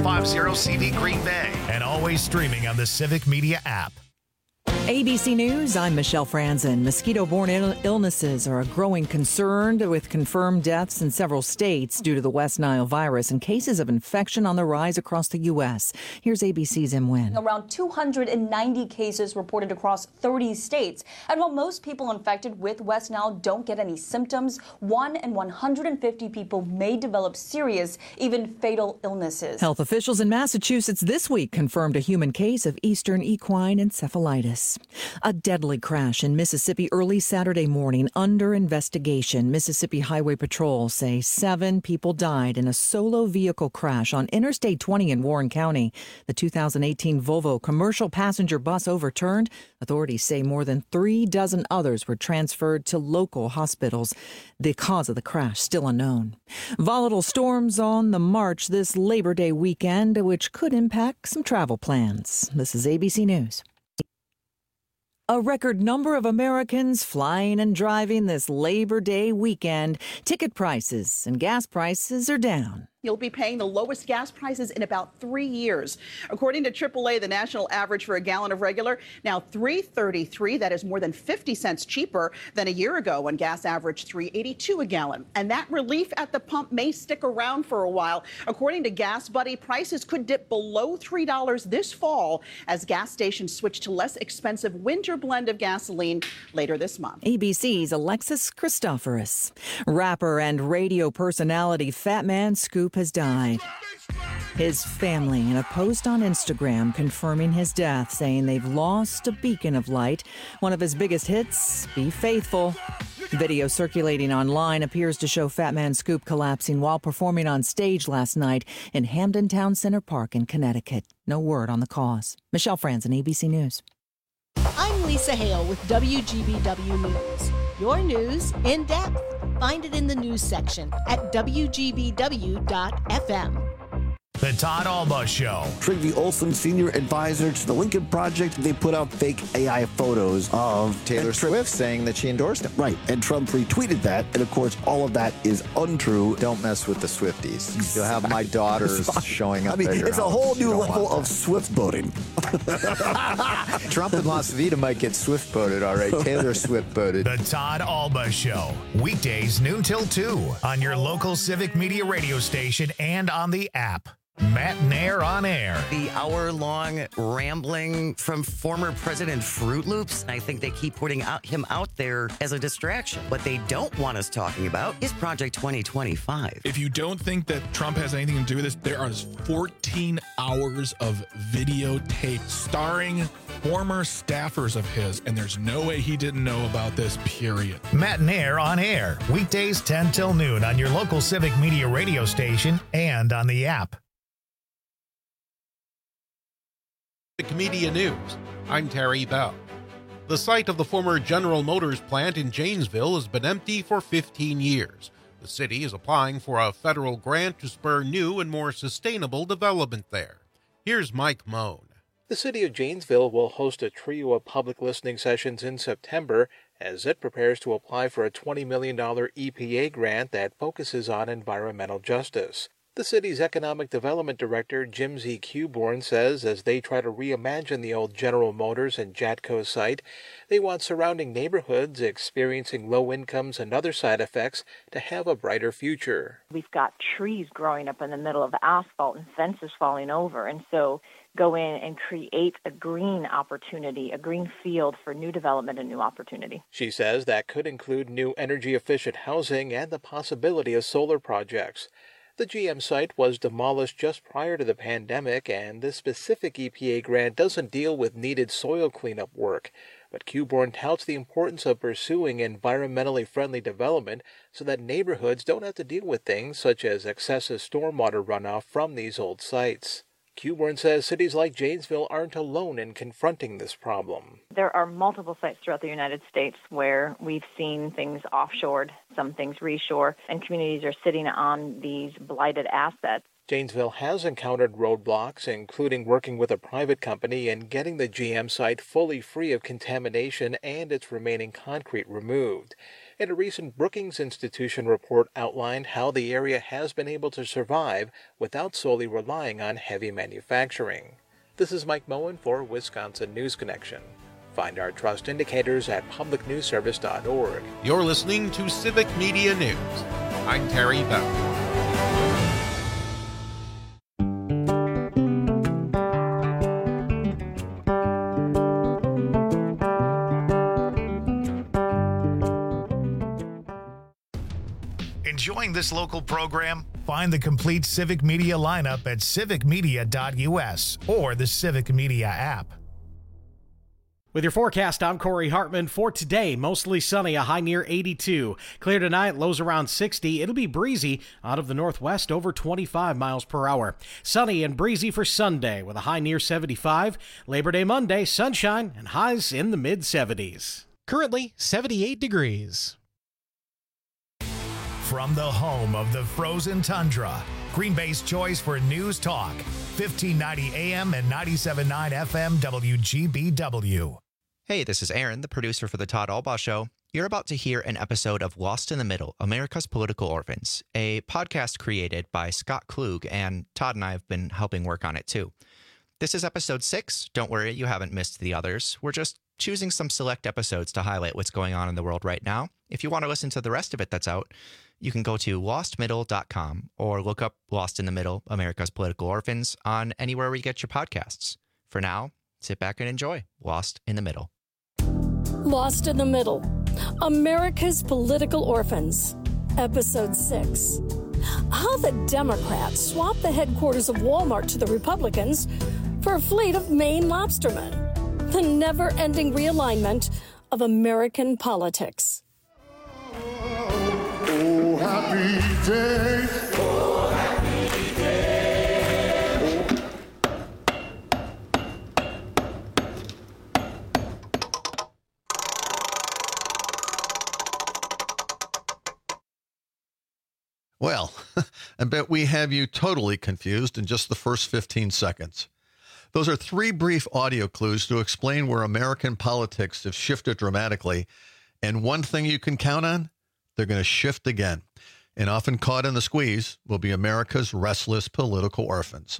650CV Green Bay. And always streaming on the Civic Media app. ABC News, I'm Michelle Franzen. Mosquito-borne illnesses are a growing concern with confirmed deaths in several states due to the West Nile virus and cases of infection on the rise across the U.S. Here's ABC's Em Nguyen. Around 290 cases reported across 30 states. And while most people infected with West Nile don't get any symptoms, 1 in 150 people may develop serious, even fatal illnesses. Health officials in Massachusetts this week confirmed a human case of eastern equine encephalitis. A deadly crash in Mississippi early Saturday morning under investigation. Mississippi Highway Patrol say 7 people died in a solo vehicle crash on Interstate 20 in Warren County. The 2018 Volvo commercial passenger bus overturned. Authorities say more than 3 dozen others were transferred to local hospitals. The cause of the crash still unknown. Volatile storms on the march this Labor Day weekend, which could impact some travel plans. This is ABC News. A record number of Americans flying and driving this Labor Day weekend. Ticket prices and gas prices are down. You'll be paying the lowest gas prices in about 3 years. According to AAA, the national average for a gallon of regular, now $3.33. That is more than 50 cents cheaper than a year ago when gas averaged $3.82 a gallon. And that relief at the pump may stick around for a while. According to Gas Buddy, prices could dip below $3 this fall as gas stations switch to less expensive winter blend of gasoline later this month. ABC's Alexis Christoforous. Rapper and radio personality Fat Man Scoop has died. His family in a post on Instagram confirming his death, saying they've lost a beacon of light. One of his biggest hits, Be Faithful. Video circulating online appears to show Fat Man Scoop collapsing while performing on stage last night in Hamden Town Center Park in Connecticut. No word on the cause. Michelle Franzen, ABC News. I'm Lisa Hale with WGBW News. Your news in depth. Find it in the news section at WGBW.FM. The Todd Alba Show. Trygve Olsen, senior advisor to the Lincoln Project, they put out fake AI photos of Taylor Swift saying that she endorsed him. Right, and Trump retweeted that, and of course, all of that is untrue. Don't mess with the Swifties. You'll have my daughters showing up. I mean, it's a whole new level of Swift voting. Trump and Las Vegas might get Swift voted, all right. Taylor Swift voted. The Todd Alba Show. Weekdays noon till 2 on your local Civic Media radio station and on the app. Matt Nair on air. The hour-long rambling from former President Fruit Loops. I think they keep putting him out there as a distraction. What they don't want us talking about is Project 2025. If you don't think that Trump has anything to do with this, there are 14 hours of videotape starring former staffers of his, and there's no way he didn't know about this, period. Matt Nair on air. Weekdays 10 till noon on your local Civic Media radio station and on the app. Civic Media News. I'm Terry Bell. The site of the former General Motors plant in Janesville has been empty for 15 years. The city is applying for a federal grant to spur new and more sustainable development there. Here's Mike Moan. The city of Janesville will host a trio of public listening sessions in September as it prepares to apply for a $20 million EPA grant that focuses on environmental justice. The city's economic development director, Jim Z. Cuborn, says as they try to reimagine the old General Motors and Jatco site, they want surrounding neighborhoods experiencing low incomes and other side effects to have a brighter future. We've got trees growing up in the middle of the asphalt and fences falling over, and so go in and create a green opportunity, a green field for new development and new opportunity. She says that could include new energy-efficient housing and the possibility of solar projects. The GM site was demolished just prior to the pandemic, and this specific EPA grant doesn't deal with needed soil cleanup work. But Cuborn touts the importance of pursuing environmentally friendly development so that neighborhoods don't have to deal with things such as excessive stormwater runoff from these old sites. Cuborn says cities like Janesville aren't alone in confronting this problem. There are multiple sites throughout the United States where we've seen things offshored, some things reshore, and communities are sitting on these blighted assets. Janesville has encountered roadblocks, including working with a private company and getting the GM site fully free of contamination and its remaining concrete removed. And a recent Brookings Institution report outlined how the area has been able to survive without solely relying on heavy manufacturing. This is Mike Moen for Wisconsin News Connection. Find our trust indicators at publicnewsservice.org. You're listening to Civic Media News. I'm Terry Bell. Enjoying this local program? Find the complete Civic Media lineup at civicmedia.us or the Civic Media app. With your forecast, I'm Corey Hartman. For today, mostly sunny, a high near 82. Clear tonight, lows around 60. It'll be breezy out of the northwest, over 25 miles per hour. Sunny and breezy for Sunday with a high near 75. Labor Day Monday, sunshine and highs in the mid-70s. Currently, 78 degrees. From the home of the frozen tundra, Green Bay's choice for news talk, 1590 AM and 97.9 FM WGBW. Hey, this is Aaron, the producer for The Todd Albaugh Show. You're about to hear an episode of Lost in the Middle, America's Political Orphans, a podcast created by Scott Klug, and Todd and I have been helping work on it too. This is episode 6. Don't worry, you haven't missed the others. We're just choosing some select episodes to highlight what's going on in the world right now. If you want to listen to the rest of it that's out, you can go to lostmiddle.com or look up Lost in the Middle, America's Political Orphans on anywhere where you get your podcasts. For now, sit back and enjoy Lost in the Middle. Lost in the Middle, America's Political Orphans, Episode 6. How the Democrats swapped the headquarters of Walmart to the Republicans for a fleet of Maine lobstermen. The never-ending realignment of American politics. Oh, happy day. Oh, happy day. Well, I bet we have you totally confused in just the first 15 seconds. Those are 3 brief audio clues to explain where American politics have shifted dramatically. And one thing you can count on, they're going to shift again. And often caught in the squeeze will be America's restless political orphans.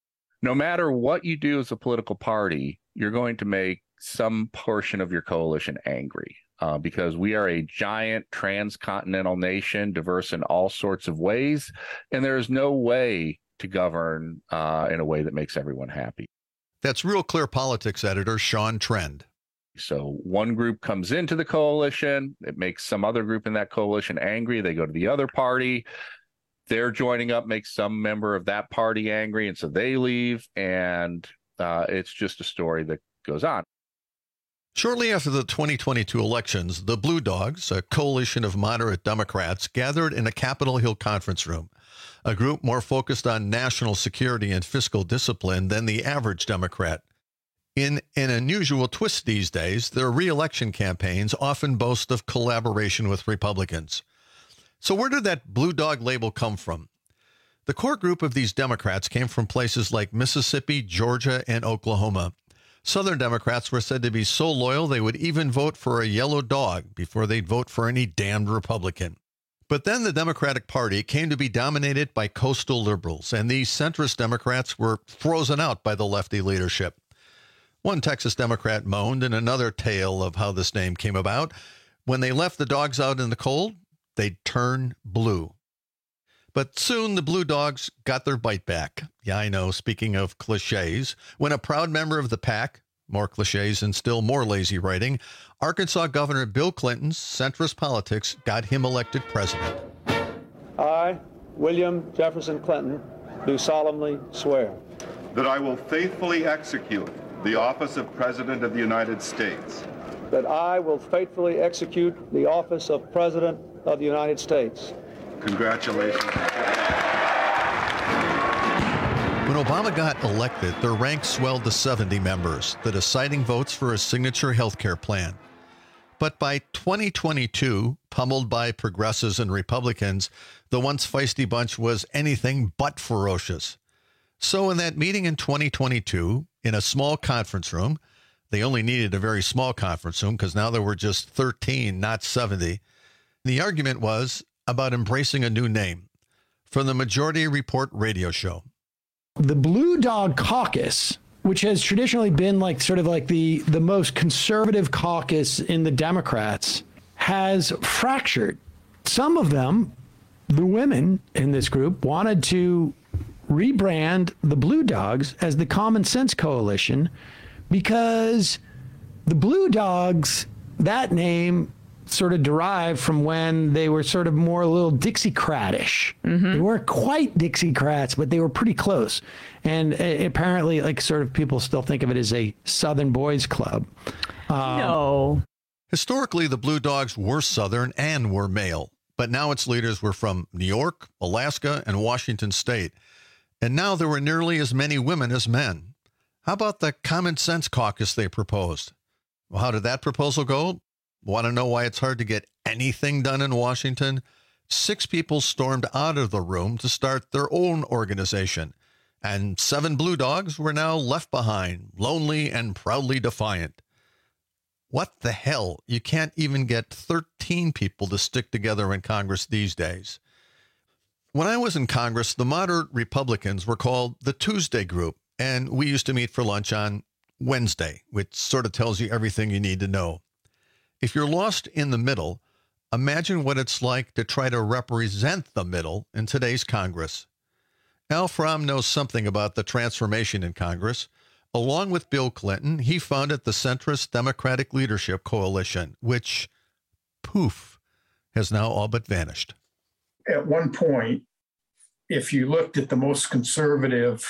No matter what you do as a political party, you're going to make some portion of your coalition angry. Because we are a giant transcontinental nation, diverse in all sorts of ways, and there is no way to govern in a way that makes everyone happy. That's Real Clear Politics editor Sean Trend. So one group comes into the coalition, it makes some other group in that coalition angry, they go to the other party, they're joining up, makes some member of that party angry, and so they leave, and it's just a story that goes on. Shortly after the 2022 elections, the Blue Dogs, a coalition of moderate Democrats, gathered in a Capitol Hill conference room, a group more focused on national security and fiscal discipline than the average Democrat. In an unusual twist these days, their re-election campaigns often boast of collaboration with Republicans. So where did that Blue Dog label come from? The core group of these Democrats came from places like Mississippi, Georgia, and Oklahoma. Southern Democrats were said to be so loyal they would even vote for a yellow dog before they'd vote for any damned Republican. But then the Democratic Party came to be dominated by coastal liberals, and these centrist Democrats were frozen out by the lefty leadership. One Texas Democrat moaned in another tale of how this name came about. When they left the dogs out in the cold, they'd turn blue. But soon the Blue Dogs got their bite back. Yeah, I know, speaking of cliches, when a proud member of the pack, more cliches and still more lazy writing, Arkansas Governor Bill Clinton's centrist politics got him elected president. I, William Jefferson Clinton, do solemnly swear that I will faithfully execute the office of President of the United States. That I will faithfully execute the office of President of the United States. Congratulations. When Obama got elected, their ranks swelled to 70 members, the deciding votes for a signature health care plan. But by 2022, pummeled by progressives and Republicans, the once feisty bunch was anything but ferocious. So in that meeting in 2022, in a small conference room, they only needed a very small conference room because now there were just 13, not 70, The argument was about embracing a new name. From the Majority Report radio show. The Blue Dog Caucus, which has traditionally been like sort of like the most conservative caucus in the Democrats, has fractured. Some of them, the women in this group, wanted to rebrand the Blue Dogs as the Common Sense Coalition because the Blue Dogs, that name sort of derived from when they were sort of more a little Dixiecrat-ish. They weren't quite Dixiecrats, but they were pretty close. And apparently, like, sort of people still think of it as a Southern boys club. No. Historically, the Blue Dogs were Southern and were male, but now its leaders were from New York, Alaska, and Washington State. And now there were nearly as many women as men. How about the Common Sense Caucus they proposed? Well, how did that proposal go? Want to know why it's hard to get anything done in Washington? 6 people stormed out of the room to start their own organization, and 7 Blue Dogs were now left behind, lonely and proudly defiant. What the hell? You can't even get 13 people to stick together in Congress these days. When I was in Congress, the moderate Republicans were called the Tuesday Group, and we used to meet for lunch on Wednesday, which sort of tells you everything you need to know. If you're lost in the middle, imagine what it's like to try to represent the middle in today's Congress. Al Fromm knows something about the transformation in Congress. Along with Bill Clinton, he founded the centrist Democratic Leadership Coalition, which, poof, has now all but vanished. At one point, if you looked at the most conservative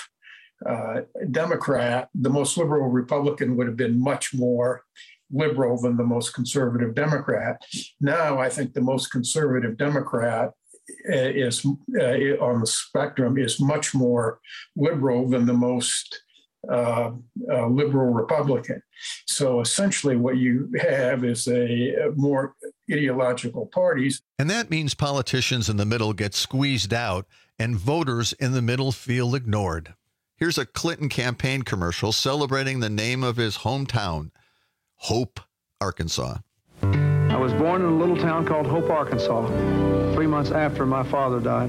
Democrat, the most liberal Republican would have been much more liberal than the most conservative Democrat. Now, I think the most conservative Democrat is on the spectrum is much more liberal than the most liberal Republican. So essentially what you have is a more ideological parties. And that means politicians in the middle get squeezed out and voters in the middle feel ignored. Here's a Clinton campaign commercial celebrating the name of his hometown, Hope, Arkansas. I was born in a little town called Hope, Arkansas, 3 months after my father died.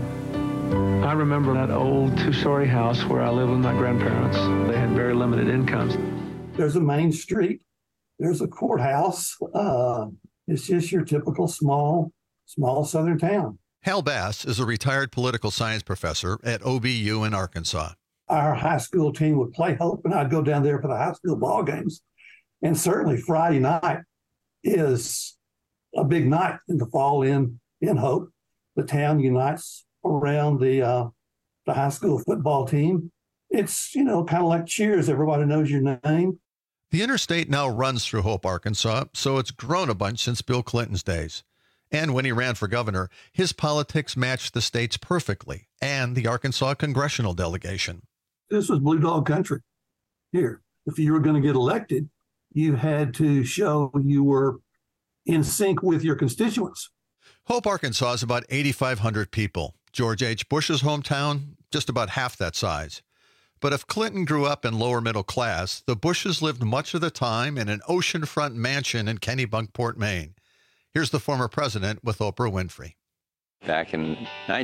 I remember that old 2-story house where I lived with my grandparents. They had very limited incomes. There's a main street. There's a courthouse. It's just your typical small southern town. Hal Bass is a retired political science professor at OBU in Arkansas. Our high school team would play Hope, and I'd go down there for the high school ball games. And certainly Friday night is a big night in the fall in Hope. The town unites around the high school football team. It's, kind of like Cheers. Everybody knows your name. The interstate now runs through Hope, Arkansas, so it's grown a bunch since Bill Clinton's days. And when he ran for governor, his politics matched the state's perfectly and the Arkansas congressional delegation. This was Blue Dog country here. If you were going to get elected, you had to show you were in sync with your constituents. Hope, Arkansas is about 8,500 people. George H. Bush's hometown, just about half that size. But if Clinton grew up in lower middle class, the Bushes lived much of the time in an oceanfront mansion in Kennebunkport, Maine. Here's the former president with Oprah Winfrey. Back in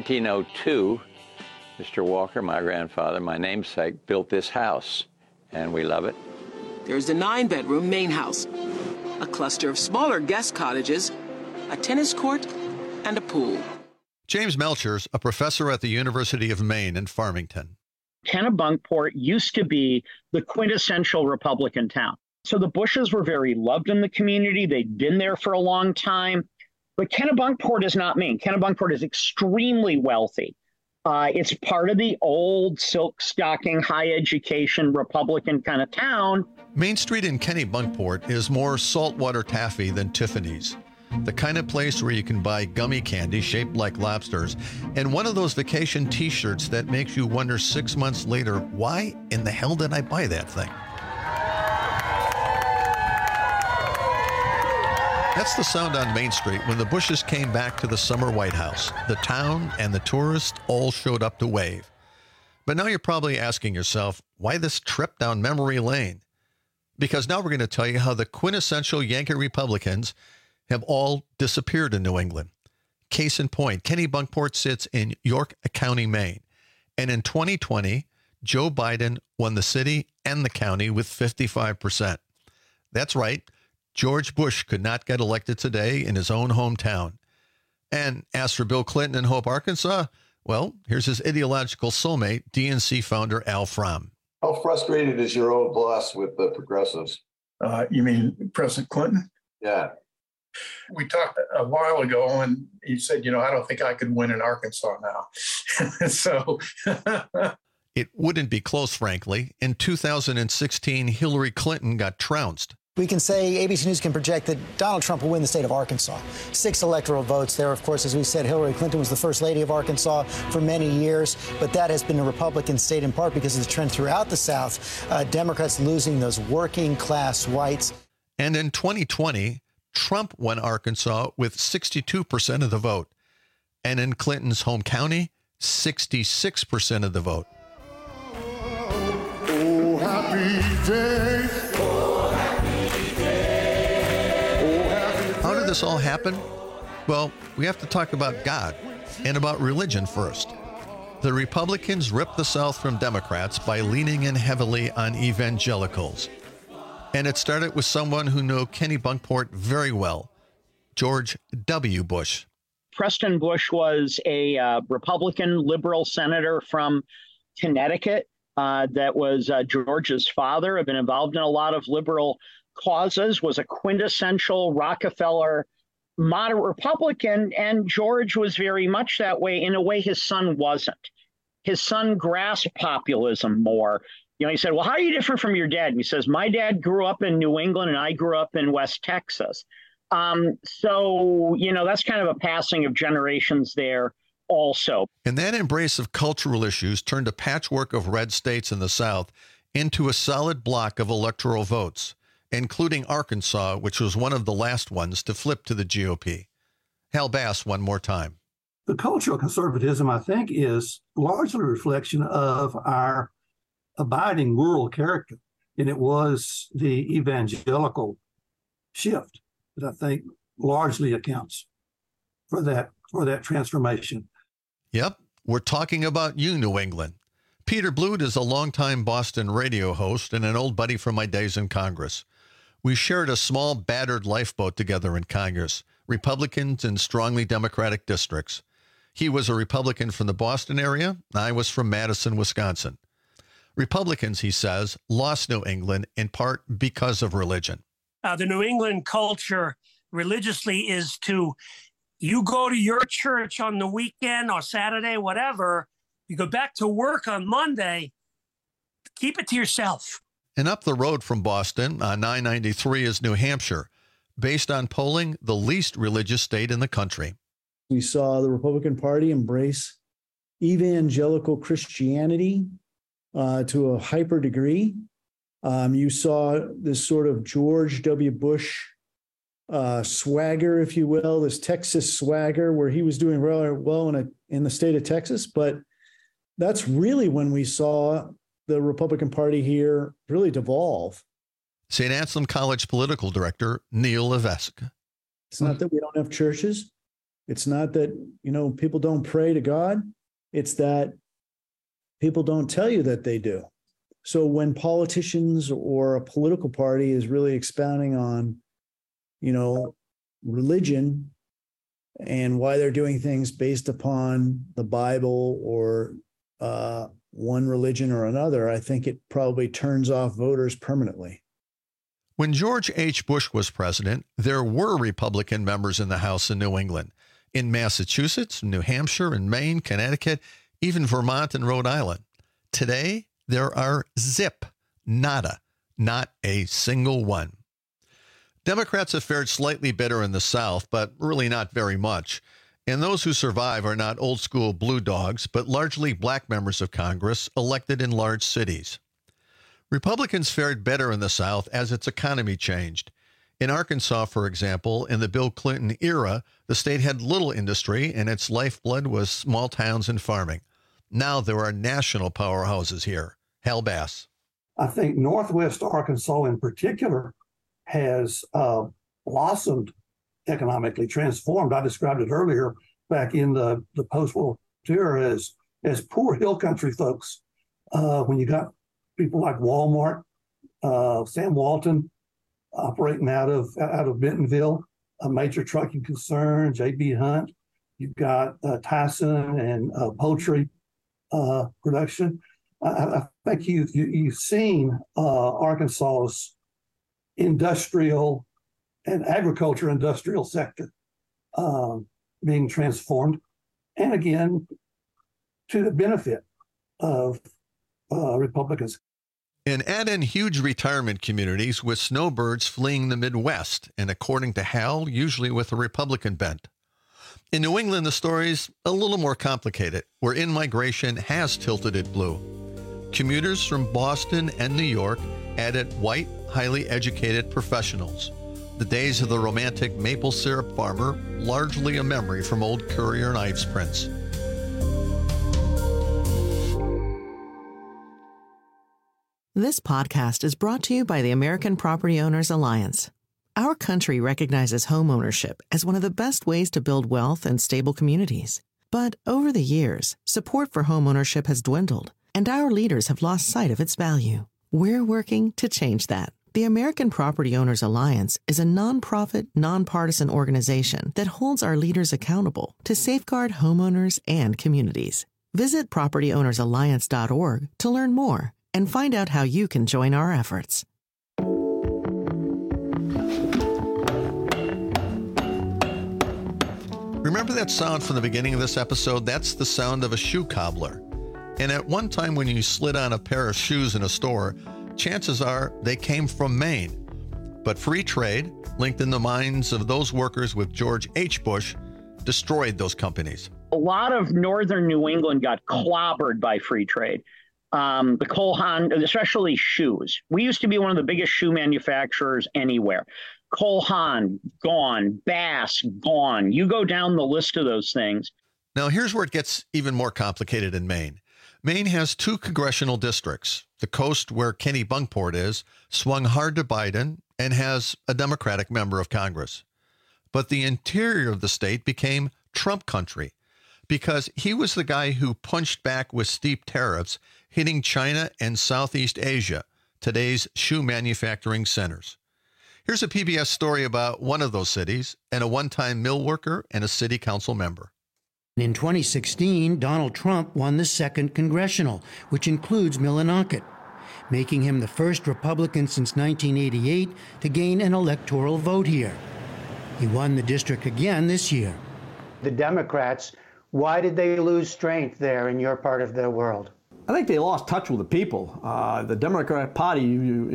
1902, Mr. Walker, my grandfather, my namesake, built this house, and we love it. There's a 9-bedroom main house, a cluster of smaller guest cottages, a tennis court, and a pool. James Melchers, a professor at the University of Maine in Farmington. Kennebunkport used to be the quintessential Republican town. So the Bushes were very loved in the community. They'd been there for a long time. But Kennebunkport is not Maine. Kennebunkport is extremely wealthy. It's part of the old silk stocking, high education Republican kind of town. Main Street in Kennebunkport is more saltwater taffy than Tiffany's. The kind of place where you can buy gummy candy shaped like lobsters and one of those vacation t-shirts that makes you wonder 6 months later, why in the hell did I buy that thing? That's the sound on Main Street when the Bushes came back to the summer White House. The town and the tourists all showed up to wave. But now you're probably asking yourself, why this trip down memory lane? Because now we're going to tell you how the quintessential Yankee Republicans have all disappeared in New England. Case in point, Kennebunkport sits in York County, Maine. And in 2020, Joe Biden won the city and the county with 55%. That's right. George Bush could not get elected today in his own hometown. And as for Bill Clinton in Hope, Arkansas, well, here's his ideological soulmate, DNC founder Al Fromm. How frustrated is your old boss with the progressives? You mean President Clinton? Yeah. We talked a while ago, and he said, I don't think I could win in Arkansas now. So it wouldn't be close, frankly. In 2016, Hillary Clinton got trounced. We can say ABC News can project that Donald Trump will win the state of Arkansas. 6 electoral votes there. Of course, as we said, Hillary Clinton was the first lady of Arkansas for many years, but that has been a Republican state in part because of the trend throughout the South, Democrats losing those working class whites. And in 2020, Trump won Arkansas with 62% of the vote. And in Clinton's home county, 66% of the vote. Oh, happy day. Oh, happy day. Oh, happy How did this all happen? Well, we have to talk about God and about religion first. The Republicans ripped the South from Democrats by leaning in heavily on evangelicals. And it started with someone who knew Kennebunkport very well, George W. Bush. Preston Bush was a Republican liberal senator from Connecticut that was George's father, had been involved in a lot of liberal causes, was a quintessential Rockefeller moderate Republican, and George was very much that way. In a way, his son wasn't. His son grasped populism more. He said, well, how are you different from your dad? And he says, my dad grew up in New England and I grew up in West Texas. So, that's kind of a passing of generations there also. And that embrace of cultural issues turned a patchwork of red states in the South into a solid block of electoral votes, including Arkansas, which was one of the last ones to flip to the GOP. Hal Bass one more time. The cultural conservatism, I think, is largely a reflection of our abiding rural character. And it was the evangelical shift that I think largely accounts for that transformation. Yep, we're talking about you, New England. Peter Blute is a longtime Boston radio host and an old buddy from my days in Congress. We shared a small battered lifeboat together in Congress, Republicans in strongly Democratic districts. He was a Republican from the Boston area. I was from Madison, Wisconsin. Republicans, he says, lost New England in part because of religion. The New England culture religiously is you go to your church on the weekend or Saturday, whatever, you go back to work on Monday, keep it to yourself. And up the road from Boston on 993 is New Hampshire, based on polling the least religious state in the country. We saw the Republican Party embrace evangelical Christianity to a hyper degree. You saw this sort of George W. Bush swagger, if you will, this Texas swagger, where he was doing really well in the state of Texas. But that's really when we saw the Republican Party here really devolve. St. Anselm College political director Neil Levesque. It's not that we don't have churches. It's not that, people don't pray to God. It's that people don't tell you that they do. So when politicians or a political party is really expounding on, religion and why they're doing things based upon the Bible or one religion or another, I think it probably turns off voters permanently. When George H. Bush was president, there were Republican members in the House in New England, in Massachusetts, New Hampshire, and Maine, Connecticut, even Vermont and Rhode Island. Today, there are zip, nada, not a single one. Democrats have fared slightly better in the South, but really not very much. And those who survive are not old school blue dogs, but largely black members of Congress elected in large cities. Republicans fared better in the South as its economy changed. In Arkansas, for example, in the Bill Clinton era, the state had little industry and its lifeblood was small towns and farming. Now there are national powerhouses here. Hal Bass. I think Northwest Arkansas in particular has blossomed economically, transformed. I described it earlier back in the post-war era as poor hill country folks. When you got people like Walmart, Sam Walton operating out of Bentonville, a major trucking concern, J.B. Hunt. You've got Tyson and poultry production. I think you've seen Arkansas's industrial and agriculture industrial sector being transformed, and again, to the benefit of Republicans. And add in huge retirement communities with snowbirds fleeing the Midwest, and according to Hal, usually with a Republican bent. In New England, the story's a little more complicated, where in-migration has tilted it blue. Commuters from Boston and New York added white, highly educated professionals. The days of the romantic maple syrup farmer, largely a memory from old Currier and Ives prints. This podcast is brought to you by the American Property Owners Alliance. Our country recognizes homeownership as one of the best ways to build wealth and stable communities. But over the years, support for homeownership has dwindled, and our leaders have lost sight of its value. We're working to change that. The American Property Owners Alliance is a nonprofit, nonpartisan organization that holds our leaders accountable to safeguard homeowners and communities. Visit propertyownersalliance.org to learn more and find out how you can join our efforts. Remember that sound from the beginning of this episode? That's the sound of a shoe cobbler. And at one time when you slid on a pair of shoes in a store, chances are they came from Maine. But free trade, linked in the minds of those workers with George H. Bush, destroyed those companies. A lot of northern New England got clobbered by free trade. The Cole Haan, especially shoes. We used to be one of the biggest shoe manufacturers anywhere. Cole Haan, gone. Bass, gone. You go down the list of those things. Now, here's where it gets even more complicated in Maine. Maine has two congressional districts. The coast, where Kennebunkport is, swung hard to Biden and has a Democratic member of Congress. But the interior of the state became Trump country because he was the guy who punched back with steep tariffs, hitting China and Southeast Asia, today's shoe manufacturing centers. Here's a PBS story about one of those cities and a one-time mill worker and a city council member. In 2016, Donald Trump won the 2nd congressional, which includes Millinocket, making him the first Republican since 1988 to gain an electoral vote here. He won the district again this year. The Democrats, why did they lose strength there in your part of the world? I think they lost touch with the people. The Democratic Party,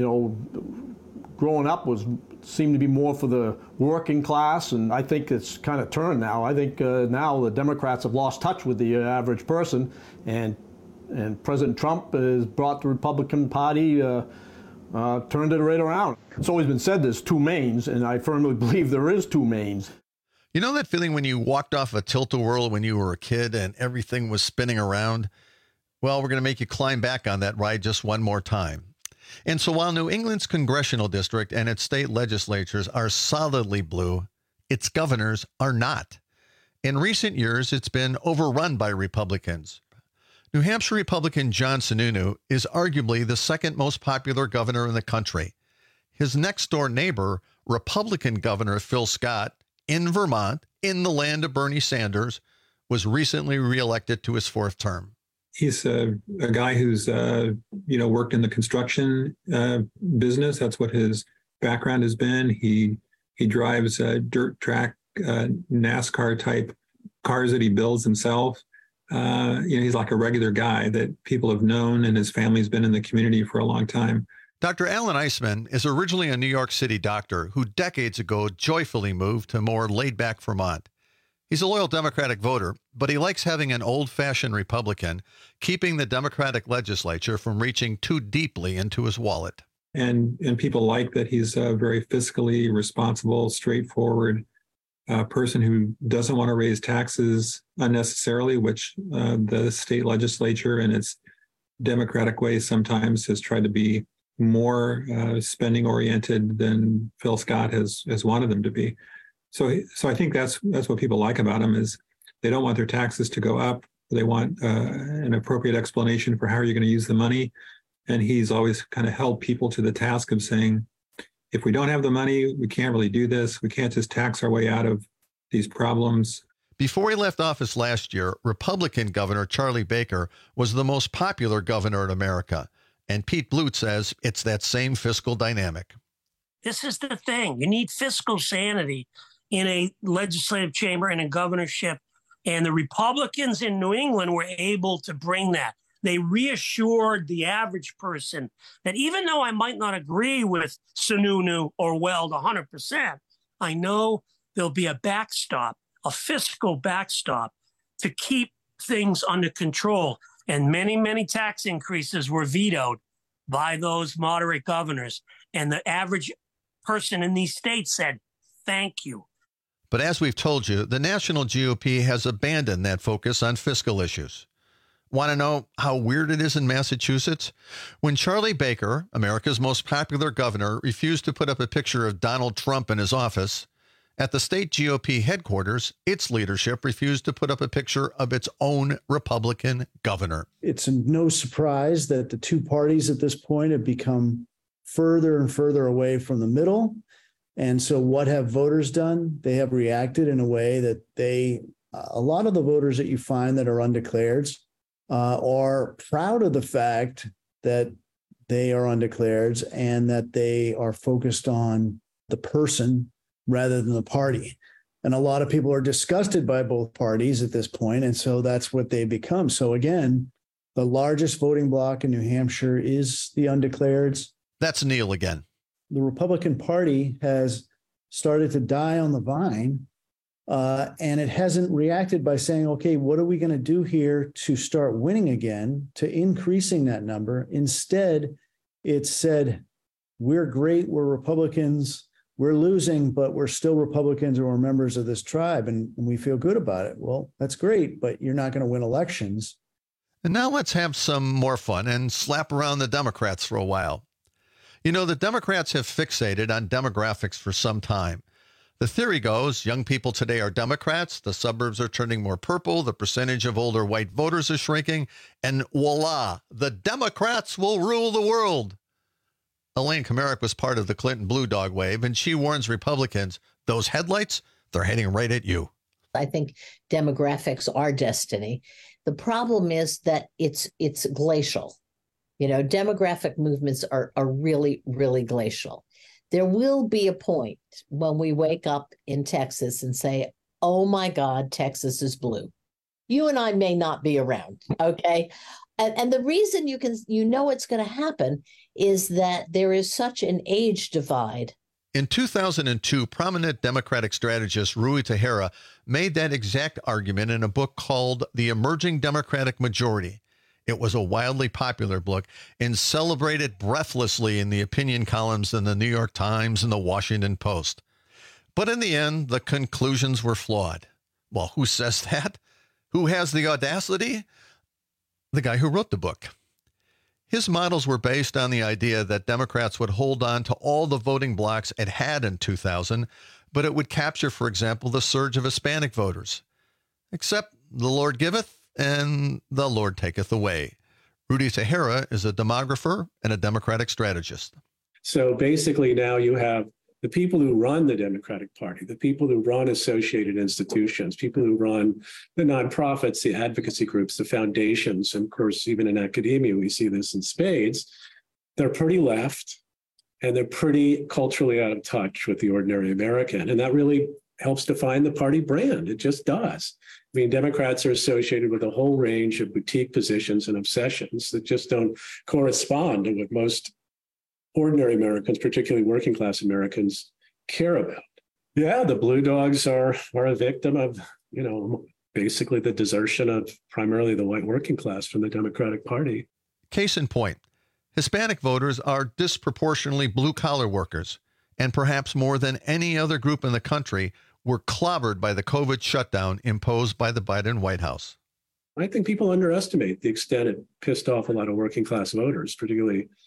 growing up seemed to be more for the working class, and I think it's kind of turned now. I think now the Democrats have lost touch with the average person, and President Trump has brought the Republican Party, turned it right around. It's always been said there's two Maines, and I firmly believe there is two Maines. You know that feeling when you walked off a tilt-a-whirl when you were a kid and everything was spinning around? Well, we're going to make you climb back on that ride just one more time. And so while New England's congressional district and its state legislatures are solidly blue, its governors are not. In recent years, it's been overrun by Republicans. New Hampshire Republican John Sununu is arguably the second most popular governor in the country. His next-door neighbor, Republican Governor Phil Scott, in Vermont, in the land of Bernie Sanders, was recently reelected to his 4th term. He's a guy who's, worked in the construction business. That's what his background has been. He drives dirt track, NASCAR type cars that he builds himself. He's like a regular guy that people have known, and his family's been in the community for a long time. Dr. Alan Eisman is originally a New York City doctor who decades ago joyfully moved to more laid-back Vermont. He's a loyal Democratic voter, but he likes having an old-fashioned Republican, keeping the Democratic legislature from reaching too deeply into his wallet. And people like that he's a very fiscally responsible, straightforward person who doesn't want to raise taxes unnecessarily, which the state legislature in its Democratic way sometimes has tried to be more spending-oriented than Phil Scott has wanted them to be. So I think that's what people like about him is They don't want their taxes to go up. They want an appropriate explanation for how you're going to use the money. And he's always kind of held people to the task of saying, if we don't have the money, we can't really do this. We can't just tax our way out of these problems. Before he left office last year, Republican Governor Charlie Baker was the most popular governor in America. And Pete Bluth says it's that same fiscal dynamic. This is the thing. You need fiscal sanity in a legislative chamber and a governorship. And the Republicans in New England were able to bring that. They reassured the average person that even though I might not agree with Sununu or Weld 100%, I know there'll be a backstop, a fiscal backstop to keep things under control. And many, many tax increases were vetoed by those moderate governors. And the average person in these states said, thank you. But as we've told you, the national GOP has abandoned that focus on fiscal issues. Want to know how weird it is in Massachusetts? When Charlie Baker, America's most popular governor, refused to put up a picture of Donald Trump in his office, at the state GOP headquarters, its leadership refused to put up a picture of its own Republican governor. It's no surprise that the two parties at this point have become further and further away from the middle. And so what have voters done? They have reacted in a way that a lot of the voters that you find that are undeclareds are proud of the fact that they are undeclareds and that they are focused on the person rather than the party. And a lot of people are disgusted by both parties at this point, and so that's what they become. So again, the largest voting bloc in New Hampshire is the undeclareds. That's Neil again. The Republican Party has started to die on the vine, and it hasn't reacted by saying, okay, what are we going to do here to start winning again, to increasing that number? Instead, it said, we're great, we're Republicans, we're losing, but we're still Republicans and we're members of this tribe, and we feel good about it. Well, that's great, but you're not going to win elections. And now let's have some more fun and slap around the Democrats for a while. You know, the Democrats have fixated on demographics for some time. The theory goes, young people today are Democrats, the suburbs are turning more purple, the percentage of older white voters is shrinking, and voila, the Democrats will rule the world. Elaine Kamerick was part of the Clinton Blue Dog wave, and she warns Republicans, those headlights, they're heading right at you. I think demographics are destiny. The problem is that it's glacial. You know, demographic movements are really, really glacial. There will be a point when we wake up in Texas and say, oh my God, Texas is blue. You and I may not be around, okay? And the reason you know it's going to happen is that there is such an age divide. In 2002, prominent Democratic strategist Ruy Teixeira made that exact argument in a book called The Emerging Democratic Majority. It was a wildly popular book and celebrated breathlessly in the opinion columns in the New York Times and the Washington Post. But in the end, the conclusions were flawed. Well, who says that? Who has the audacity? The guy who wrote the book. His models were based on the idea that Democrats would hold on to all the voting blocks it had in 2000, but it would capture, for example, the surge of Hispanic voters. Except the Lord giveth and the Lord taketh away. Ruy Teixeira is a demographer and a Democratic strategist. So basically now you have the people who run the Democratic Party, the people who run associated institutions, people who run the nonprofits, the advocacy groups, the foundations, and of course, even in academia, we see this in spades. They're pretty left, and they're pretty culturally out of touch with the ordinary American. And that really helps define the party brand. It just does. I mean, Democrats are associated with a whole range of boutique positions and obsessions that just don't correspond to what most ordinary Americans, particularly working class Americans, care about. Yeah, the Blue Dogs are a victim of, you know, basically the desertion of primarily the white working class from the Democratic Party. Case in point, Hispanic voters are disproportionately blue-collar workers, and perhaps more than any other group in the country were clobbered by the COVID shutdown imposed by the Biden White House. I think people underestimate the extent it pissed off a lot of working class voters, particularly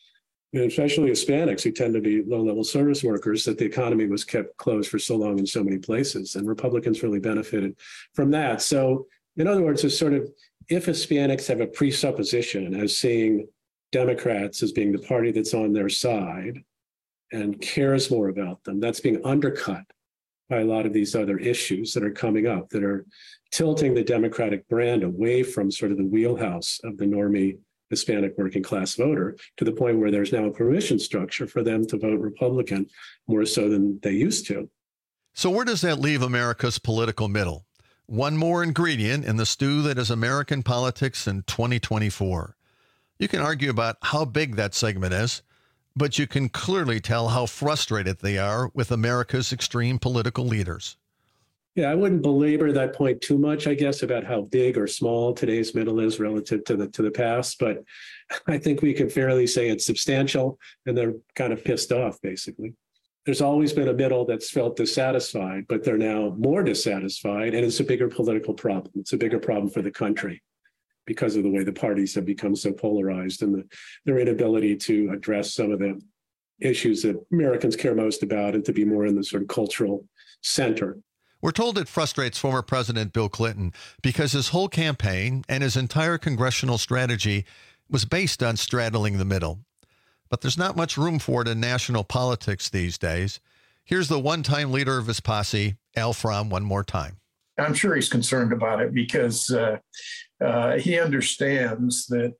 And especially Hispanics who tend to be low-level service workers, that the economy was kept closed for so long in so many places. And Republicans really benefited from that. So in other words, it's sort of, if Hispanics have a presupposition as seeing Democrats as being the party that's on their side and cares more about them, that's being undercut by a lot of these other issues that are coming up that are tilting the Democratic brand away from sort of the wheelhouse of the normie Hispanic working class voter, to the point where there's now a permission structure for them to vote Republican more so than they used to. So where does that leave America's political middle? One more ingredient in the stew that is American politics in 2024. You can argue about how big that segment is, but you can clearly tell how frustrated they are with America's extreme political leaders. Yeah, I wouldn't belabor that point too much, I guess, about how big or small today's middle is relative to the past. But I think we can fairly say it's substantial, and they're kind of pissed off, basically. There's always been a middle that's felt dissatisfied, but they're now more dissatisfied, and it's a bigger political problem. It's a bigger problem for the country because of the way the parties have become so polarized and their inability to address some of the issues that Americans care most about and to be more in the sort of cultural center. We're told it frustrates former President Bill Clinton because his whole campaign and his entire congressional strategy was based on straddling the middle. But there's not much room for it in national politics these days. Here's the one-time leader of his posse, Al Fromm, one more time. I'm sure he's concerned about it because he understands that,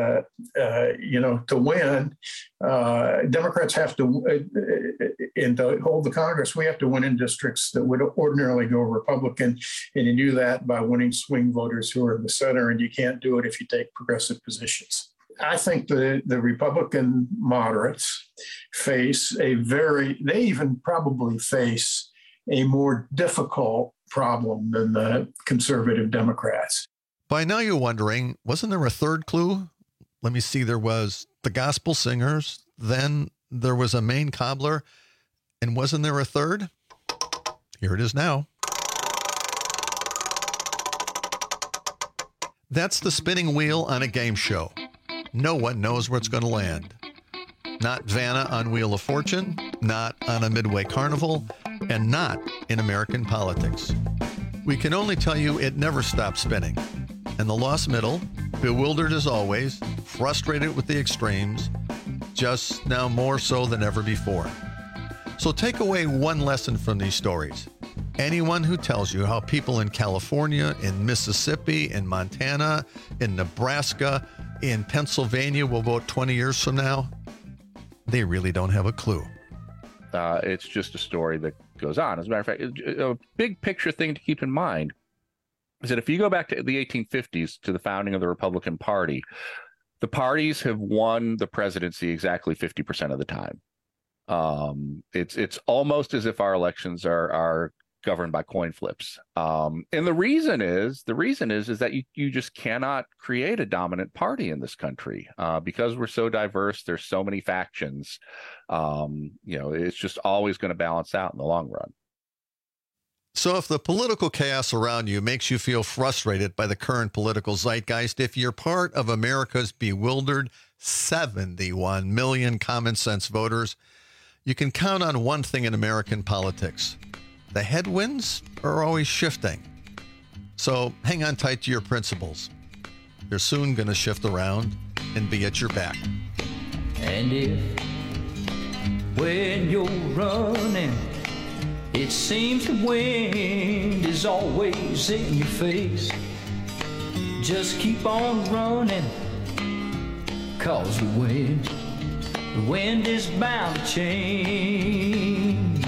to win, Democrats have to, and to hold the Congress, we have to win in districts that would ordinarily go Republican. And you do that by winning swing voters who are in the center, and you can't do it if you take progressive positions. I think the Republican moderates face they even probably face a more difficult problem than the conservative Democrats. By now you're wondering, wasn't there a third clue? Let me see, there was the gospel singers, then there was a Maine cobbler, and wasn't there a third? Here it is now. That's the spinning wheel on a game show. No one knows where it's going to land. Not Vanna on Wheel of Fortune, not on a Midway Carnival, and not in American politics. We can only tell you it never stops spinning. And the lost middle, bewildered as always, frustrated with the extremes, just now more so than ever before. So take away one lesson from these stories. Anyone who tells you how people in California, in Mississippi, in Montana, in Nebraska, in Pennsylvania will vote 20 years from now, they really don't have a clue. It's just a story that goes on. As a matter of fact, a big picture thing to keep in mind is that if you go back to the 1850s, to the founding of the Republican Party, the parties have won the presidency exactly 50% of the time. It's almost as if our elections are governed by coin flips. And the reason is that you just cannot create a dominant party in this country because we're so diverse. There's so many factions. It's just always going to balance out in the long run. So if the political chaos around you makes you feel frustrated by the current political zeitgeist, if you're part of America's bewildered 71 million common sense voters, you can count on one thing in American politics. The headwinds are always shifting. So hang on tight to your principles. They're soon going to shift around and be at your back. And if when you're running, it seems the wind is always in your face, just keep on running, 'cause the wind is bound to change.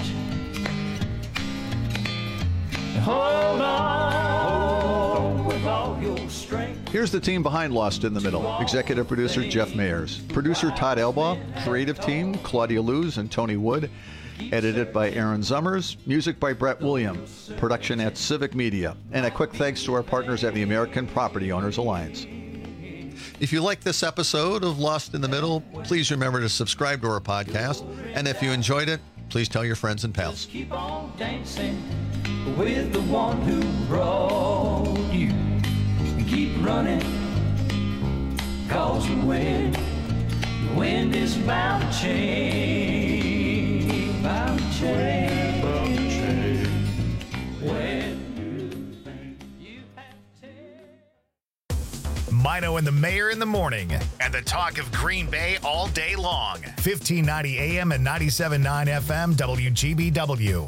Hold on with all your strength. Here's the team behind Lost in the Middle. Executive producer Jeff Mayers. Producer Todd Elbaugh. Creative team Claudia Luz and Tony Wood. Edited by Aaron Zummers. Music by Brett Williams. Production at Civic Media. And a quick thanks to our partners at the American Property Owners Alliance. If you like this episode of Lost in the Middle, please remember to subscribe to our podcast. And if you enjoyed it, please tell your friends and pals. Keep on dancing with the one who brought you. Keep running, 'cause the wind is bound to change. Bound to change. Bound to change. When you think you've had Mino and the Mayor in the morning, and the talk of Green Bay all day long. 1590 AM and 97.9 FM WGBW.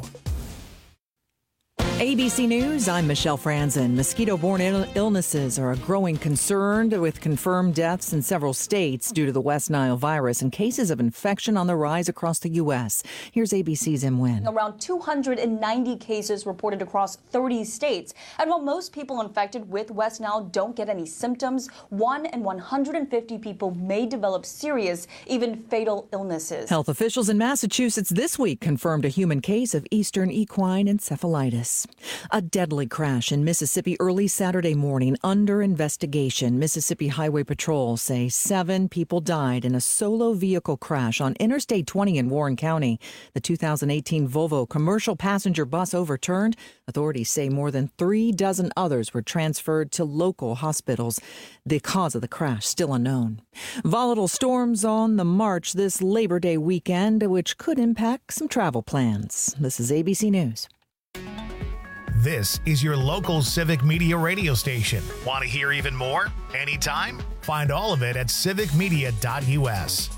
ABC News, I'm Michelle Franzen. Mosquito-borne illnesses are a growing concern with confirmed deaths in several states due to the West Nile virus and cases of infection on the rise across the U.S. Here's ABC's Im Nguyen. Around 290 cases reported across 30 states. And while most people infected with West Nile don't get any symptoms, 1 in 150 people may develop serious, even fatal illnesses. Health officials in Massachusetts this week confirmed a human case of Eastern equine encephalitis. A deadly crash in Mississippi early Saturday morning under investigation. Mississippi Highway Patrol say 7 people died in a solo vehicle crash on Interstate 20 in Warren County. The 2018 Volvo commercial passenger bus overturned. Authorities say more than 3 dozen others were transferred to local hospitals. The cause of the crash still unknown. Volatile storms on the march this Labor Day weekend, which could impact some travel plans. This is ABC News. This is your local Civic Media radio station. Want to hear even more? Anytime? Find all of it at civicmedia.us.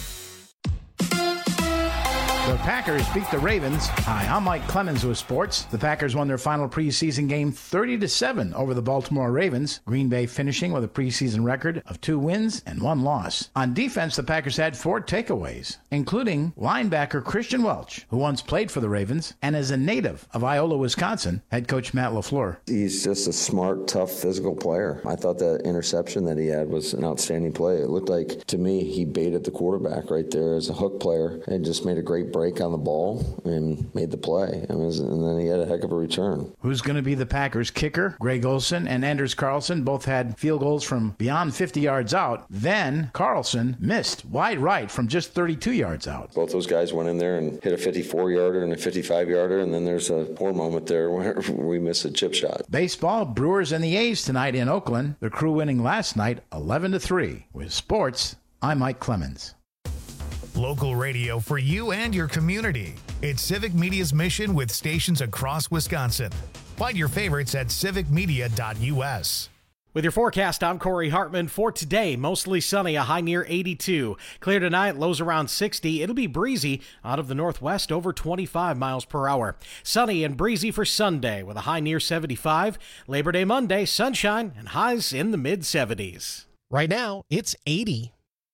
The Packers beat the Ravens. Hi, I'm Mike Clemens with sports. The Packers won their final preseason game 30-7 over the Baltimore Ravens. Green Bay finishing with a preseason record of 2 wins and 1 loss. On defense, the Packers had 4 takeaways, including linebacker Christian Welch, who once played for the Ravens and is a native of Iola, Wisconsin. Head coach Matt LaFleur. He's just a smart, tough, physical player. I thought that interception that he had was an outstanding play. It looked like, to me, he baited the quarterback right there as a hook player and just made a great break on the ball and made the play. And then he had a heck of a return. Who's going to be the Packers kicker? Greg Olsen and Anders Carlson both had field goals from beyond 50 yards out. Then Carlson missed wide right from just 32 yards out. Both those guys went in there and hit a 54-yarder and a 55-yarder, and then there's a poor moment there where we missed a chip shot. Baseball, Brewers and the A's tonight in Oakland. The Crew winning last night 11-3. With sports, I'm Mike Clemens. Local radio for you and your community. It's Civic Media's mission with stations across Wisconsin. Find your favorites at civicmedia.us. With your forecast, I'm Corey Hartman. For today, mostly sunny, a high near 82. Clear tonight, lows around 60. It'll be breezy out of the northwest, over 25 miles per hour. Sunny and breezy for Sunday with a high near 75. Labor Day Monday, sunshine and highs in the mid-70s. Right now, it's 80.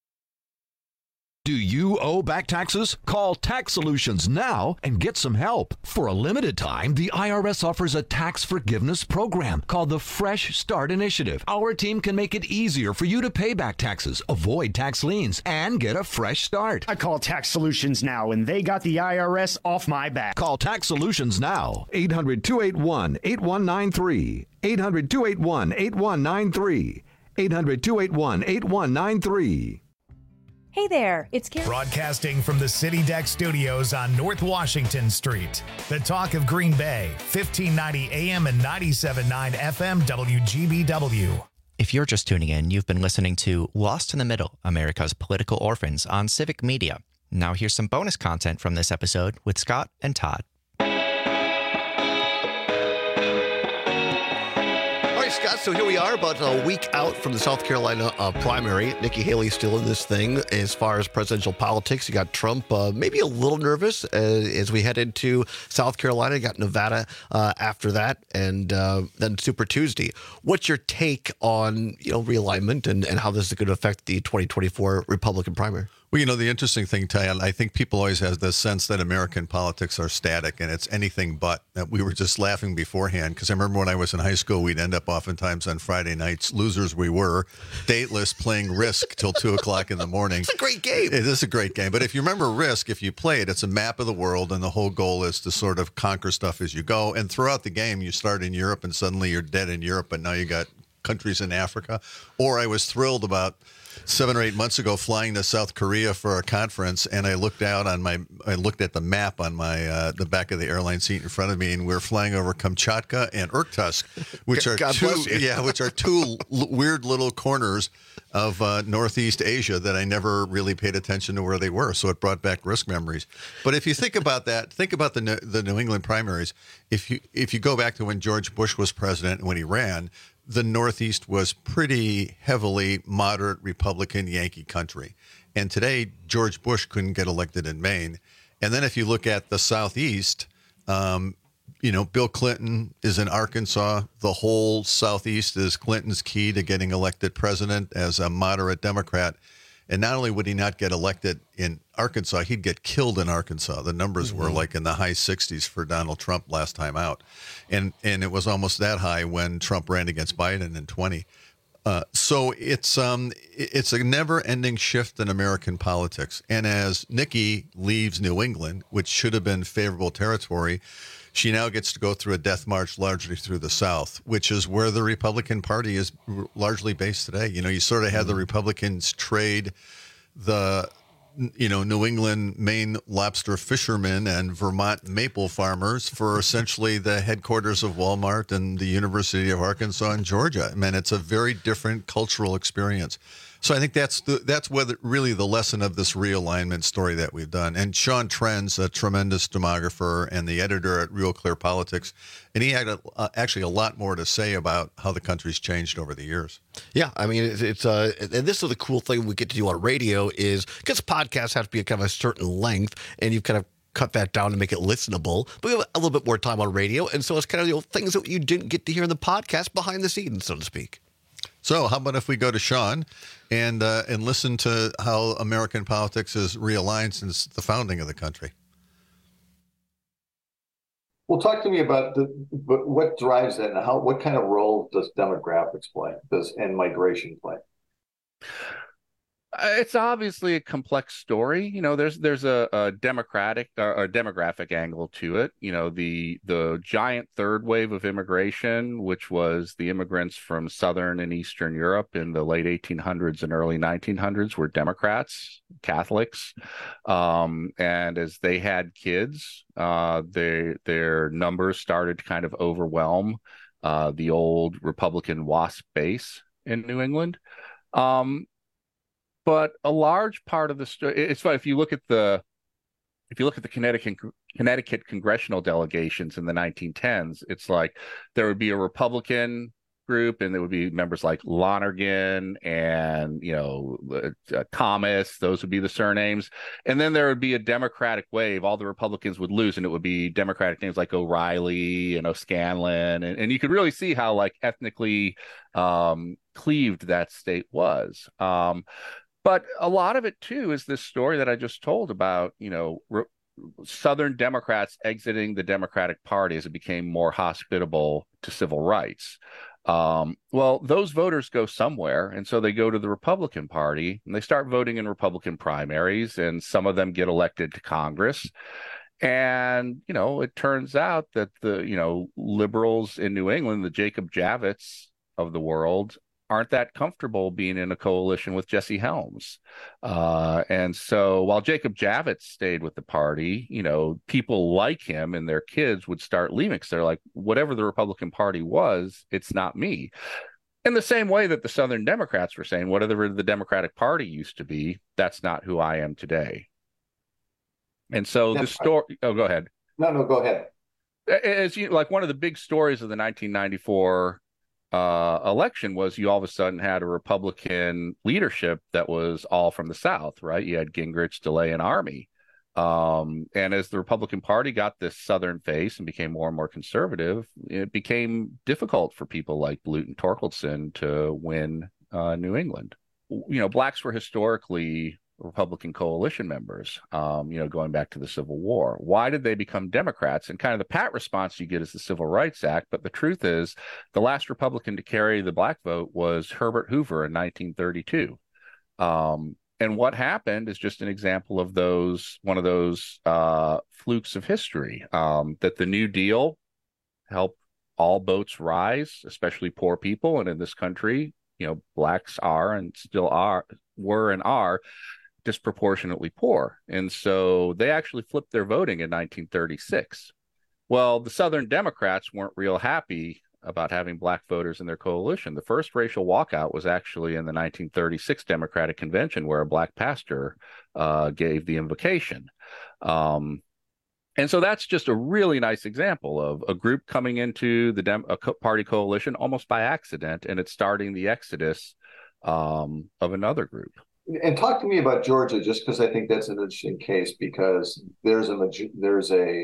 Do you owe back taxes? Call Tax Solutions now and get some help. For a limited time, the IRS offers a tax forgiveness program called the Fresh Start Initiative. Our team can make it easier for you to pay back taxes, avoid tax liens, and get a fresh start. I call Tax Solutions now, and they got the IRS off my back. Call Tax Solutions now. 800-281-8193. 800-281-8193. 800-281-8193. Hey there, it's Karen. Broadcasting from the City Deck Studios on North Washington Street. The talk of Green Bay, 1590 AM and 97.9 FM WGBW. If you're just tuning in, you've been listening to Lost in the Middle, America's Political Orphans on Civic Media. Now here's some bonus content from this episode with Scott and Todd. Scott, so here we are about a week out from the South Carolina primary. Nikki Haley's still in this thing as far as presidential politics. You got Trump maybe a little nervous as we head into South Carolina. You got Nevada after that, and then Super Tuesday. What's your take on realignment and how this is going to affect the 2024 Republican primary? Well, the interesting thing, Ty, I think people always have this sense that American politics are static and it's anything but. We were just laughing beforehand because I remember when I was in high school, we'd end up oftentimes on Friday nights, losers we were, dateless, playing Risk till 2 o'clock in the morning. It's a great game. It is a great game. But if you remember Risk, if you play it, it's a map of the world and the whole goal is to sort of conquer stuff as you go. And throughout the game, you start in Europe and suddenly you're dead in Europe, but now you got countries in Africa. Or I was thrilled about 7 or 8 months ago flying to South Korea for a conference, and I looked at the map on my the back of the airline seat in front of me, and we were flying over Kamchatka and Irkutsk, which are two weird little corners of Northeast Asia that I never really paid attention to where they were. So it brought back risk memories. But if you think about that, think about the New England primaries. If you go back to when George Bush was president and when he ran, the Northeast was pretty heavily moderate Republican Yankee country. And today, George Bush couldn't get elected in Maine. And then if you look at the Southeast, Bill Clinton is in Arkansas. The whole Southeast is Clinton's key to getting elected president as a moderate Democrat. And not only would he not get elected in Arkansas, he'd get killed in Arkansas. The numbers were like in the high 60s for Donald Trump last time out. And it was almost that high when Trump ran against Biden in 20. So it's a never-ending shift in American politics. And as Nikki leaves New England, which should have been favorable territory, she now gets to go through a death march largely through the South, which is where the Republican Party is largely based today. You sort of had the Republicans trade the, New England Maine lobster fishermen and Vermont maple farmers for essentially the headquarters of Walmart and the University of Arkansas and Georgia. I mean, it's a very different cultural experience. So I think that's really the lesson of this realignment story that we've done. And Sean Trent's a tremendous demographer and the editor at Real Clear Politics, and he had actually a lot more to say about how the country's changed over the years. Yeah, I mean, it's and this is the cool thing we get to do on radio is because podcasts have to be kind of a certain length, and you've kind of cut that down to make it listenable. But we have a little bit more time on radio, and so it's kind of things that you didn't get to hear in the podcast behind the scenes, so to speak. So how about if we go to Sean and listen to how American politics has realigned since the founding of the country? Well, talk to me about what drives that and what kind of role does demographics play, and migration play? It's obviously a complex story. There's a demographic angle to it. The giant third wave of immigration, which was the immigrants from Southern and Eastern Europe in the late 1800s and early 1900s, were Democrats, Catholics, and as they had kids, their numbers started to kind of overwhelm the old Republican WASP base in New England. But a large part of the story, it's funny, if you look at the Connecticut congressional delegations in the 1910s, it's like there would be a Republican group, and there would be members like Lonergan and Thomas. Those would be the surnames, and then there would be a Democratic wave. All the Republicans would lose, and it would be Democratic names like O'Reilly and O'Scanlan, and you could really see how ethnically cleaved that state was. But a lot of it, too, is this story that I just told about, Southern Democrats exiting the Democratic Party as it became more hospitable to civil rights. Well, those voters go somewhere, and so they go to the Republican Party, and they start voting in Republican primaries, and some of them get elected to Congress. And, it turns out that the, liberals in New England, the Jacob Javits of the world, aren't that comfortable being in a coalition with Jesse Helms. And so while Jacob Javits stayed with the party, people like him and their kids would start leaving because they're like, whatever the Republican Party was, it's not me. In the same way that the Southern Democrats were saying, whatever the Democratic Party used to be, that's not who I am today. And so the story, go ahead. No, go ahead. As one of the big stories of the 1994 election was you all of a sudden had a Republican leadership that was all from the South, right? You had Gingrich, DeLay, and Army. And as the Republican Party got this Southern face and became more and more conservative, it became difficult for people like Blunt and Torkelson to win New England. Blacks were historically Republican coalition members, going back to the Civil War. Why did they become Democrats? And kind of the pat response you get is the Civil Rights Act. But the truth is, the last Republican to carry the black vote was Herbert Hoover in 1932. And what happened is just an example of one of those flukes of history, that the New Deal helped all boats rise, especially poor people. And in this country, blacks are and were and are disproportionately poor. And so they actually flipped their voting in 1936. Well, the Southern Democrats weren't real happy about having black voters in their coalition. The first racial walkout was actually in the 1936 Democratic Convention, where a black pastor gave the invocation. And so that's just a really nice example of a group coming into the party coalition almost by accident, and it's starting the exodus of another group. And talk to me about Georgia, just because I think that's an interesting case, because there's a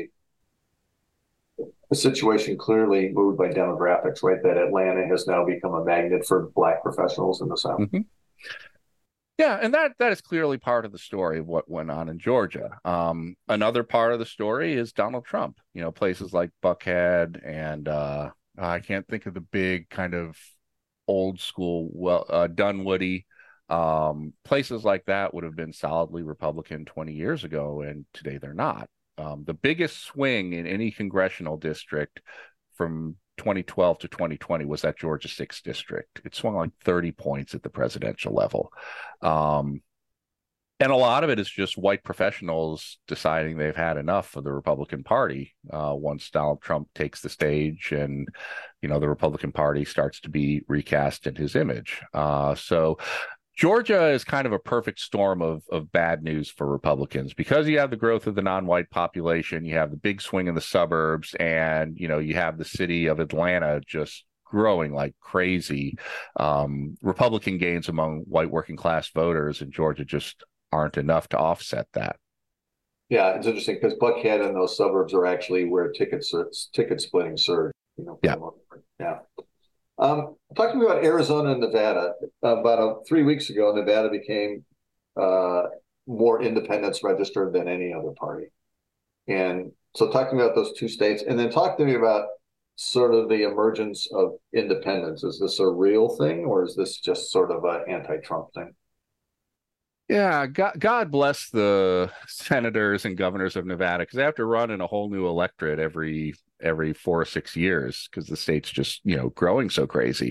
situation clearly moved by demographics, right? That Atlanta has now become a magnet for black professionals in the South. Mm-hmm. Yeah, and that is clearly part of the story of what went on in Georgia. Another part of the story is Donald Trump. Places like Buckhead and I can't think of the big kind of old school, Dunwoody. Places like that would have been solidly Republican 20 years ago, and today they're not. The biggest swing in any congressional district from 2012 to 2020 was that Georgia 6th district. It swung like 30 points at the presidential level. And a lot of it is just white professionals deciding they've had enough of the Republican Party once Donald Trump takes the stage and, the Republican Party starts to be recast in his image. So Georgia is kind of a perfect storm of bad news for Republicans, because you have the growth of the non-white population, you have the big swing in the suburbs, and you have the city of Atlanta just growing like crazy. Republican gains among white working class voters in Georgia just aren't enough to offset that. Yeah, it's interesting because Buckhead and those suburbs are actually where ticket splitting surged. Yeah. Talk to me about Arizona and Nevada. About 3 weeks ago, Nevada became more independents registered than any other party. And so talk to me about those two states, and then talk to me about sort of the emergence of independence. Is this a real thing, or is this just sort of an anti-Trump thing? Yeah, God bless the senators and governors of Nevada, because they have to run in a whole new electorate every 4 or 6 years, because the state's just growing so crazy,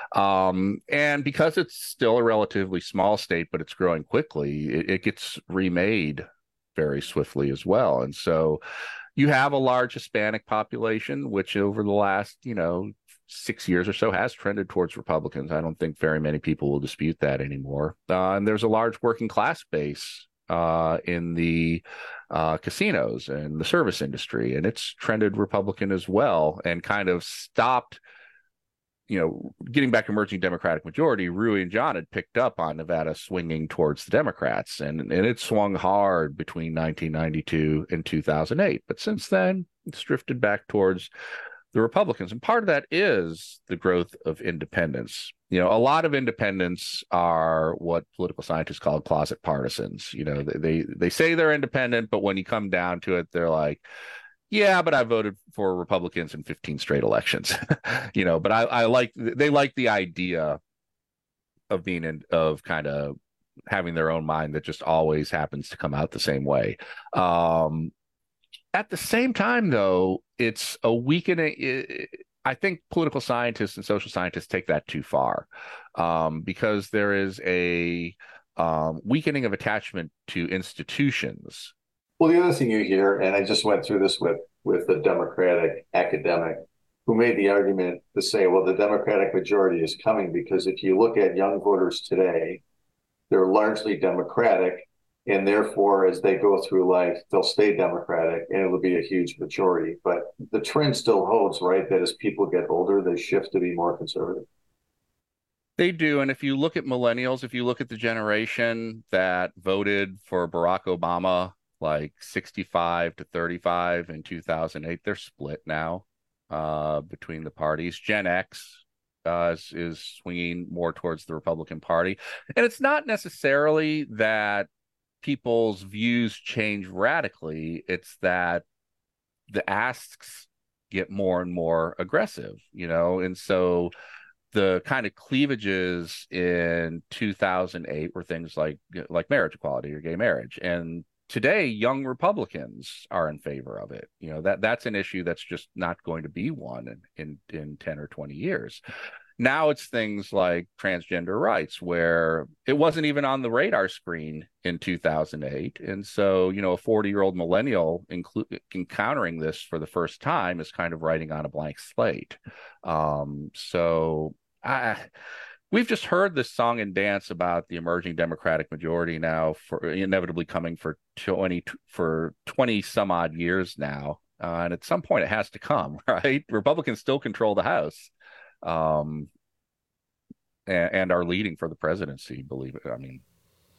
and because it's still a relatively small state, but it's growing quickly, it gets remade very swiftly as well. And so you have a large Hispanic population, which over the last 6 years or so has trended towards Republicans. I don't think very many people will dispute that anymore. And there's a large working class base in the casinos and the service industry, and it's trended Republican as well, and kind of stopped, getting back to emerging Democratic majority. Ruy and John had picked up on Nevada swinging towards the Democrats, and it swung hard between 1992 and 2008. But since then, it's drifted back towards the Republicans. And part of that is the growth of independents. A lot of independents are what political scientists call closet partisans. They say they're independent, but when you come down to it, they're like, yeah, but I voted for Republicans in 15 straight elections. But they like the idea of of kind of having their own mind that just always happens to come out the same way. At the same time, though, it's a weakening. I think political scientists and social scientists take that too far, because there is a weakening of attachment to institutions. Well, the other thing you hear, and I just went through this with a Democratic academic who made the argument to say, well, the Democratic majority is coming because if you look at young voters today, they're largely Democratic. And therefore, as they go through life, they'll stay Democratic, and it'll be a huge majority. But the trend still holds, right? That as people get older, they shift to be more conservative. They do. And if you look at millennials, if you look at the generation that voted for Barack Obama, like 65 to 35 in 2008, they're split now between the parties. Gen X is swinging more towards the Republican Party. And it's not necessarily that people's views change radically. It's that the asks get more and more aggressive, and so the kind of cleavages in 2008 were things like marriage equality or gay marriage, and today young Republicans are in favor of it. That's an issue that's just not going to be one in 10 or 20 years. Now it's things like transgender rights, where it wasn't even on the radar screen in 2008. And so, you know, a 40-year-old millennial encountering this for the first time is kind of writing on a blank slate. We've just heard this song and dance about the emerging Democratic majority now, for inevitably coming for 20 some odd years now. And at some point it has to come, right? Republicans still control the House. And are leading for the presidency, believe it. I mean,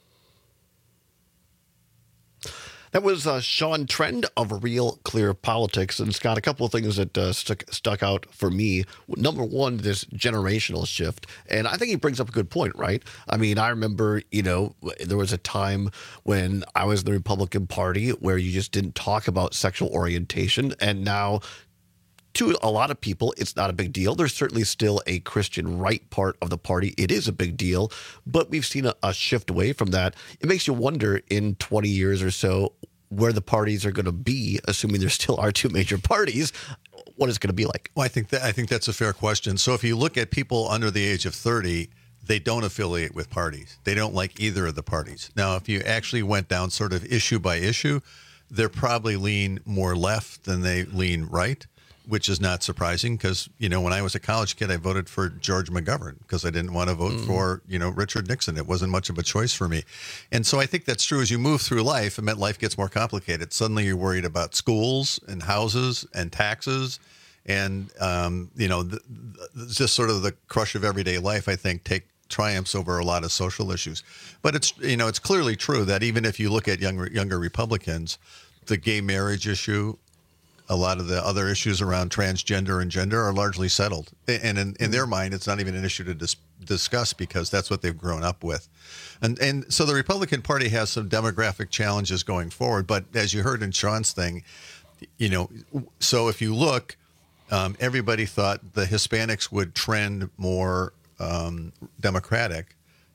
that was Sean Trend of Real Clear Politics. And Scott, a couple of things that stuck out for me. Number one, this generational shift. And I think he brings up a good point, right? I mean, I remember, you know, there was a time when I was in the Republican Party where you just didn't talk about sexual orientation. And now, to a lot of people, it's not a big deal. There's certainly still a Christian right part of the party. It is a big deal, but we've seen a shift away from that. It makes you wonder in 20 years or so where the parties are going to be, assuming there still are two major parties. What is it going to be like? Well, I think that's a fair question. So if you look at people under the age of 30, they don't affiliate with parties. They don't like either of the parties. Now, if you actually went down sort of issue by issue, they're probably lean more left than they lean right, which is not surprising because, you know, when I was a college kid, I voted for George McGovern because I didn't want to vote for, you know, Richard Nixon. It wasn't much of a choice for me. And so I think that's true. As you move through life, it meant life gets more complicated. Suddenly you're worried about schools and houses and taxes. And, you know, just sort of the crush of everyday life, I think, triumphs over a lot of social issues. But it's, you know, it's clearly true that even if you look at younger Republicans, the gay marriage issue, a lot of the other issues around transgender and gender are largely settled. And in their mind, it's not even an issue to discuss because that's what they've grown up with. And so the Republican Party has some demographic challenges going forward. But as you heard in Sean's thing, you know, so if you look, everybody thought the Hispanics would trend more Democratic.